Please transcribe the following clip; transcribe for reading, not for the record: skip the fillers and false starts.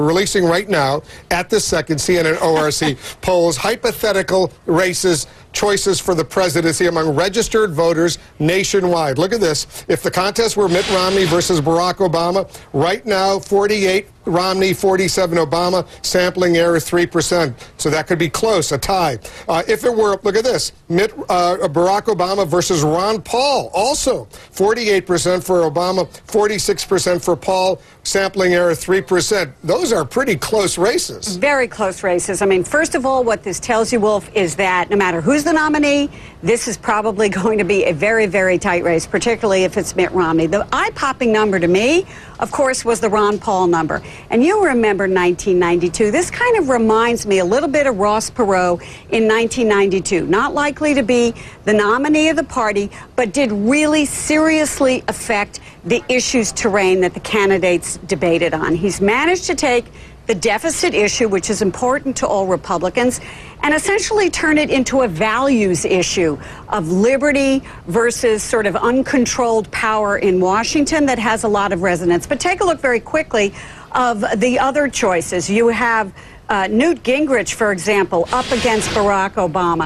Releasing right now, at this second, CNN ORC polls hypothetical races, choices for the presidency among registered voters nationwide. Look at this. If the contest were Mitt Romney versus Barack Obama, right now, 48 Romney, 47 Obama, sampling error 3%. So that could be close, a tie. If it were, look at this, Barack Obama versus Ron Paul, also 48% for Obama, 46% for Paul, sampling error 3%. Those are pretty close races. Very close races. I mean, first of all, what this tells you, Wolf, is that no matter who's the nominee, this is probably going to be a very, very tight race, particularly if it's Mitt Romney. The eye-popping number to me, of course, was the Ron Paul number. And you remember 1992. This kind of reminds me a little bit of Ross Perot in 1992. Not likely to be the nominee of the party, but did really seriously affect the issues terrain that the candidates debated on. He's managed to take the deficit issue, which is important to all Republicans, and essentially turn it into a values issue of liberty versus sort of uncontrolled power in Washington that has a lot of resonance. But take a look very quickly of the other choices. You have Newt Gingrich, for example, up against Barack Obama.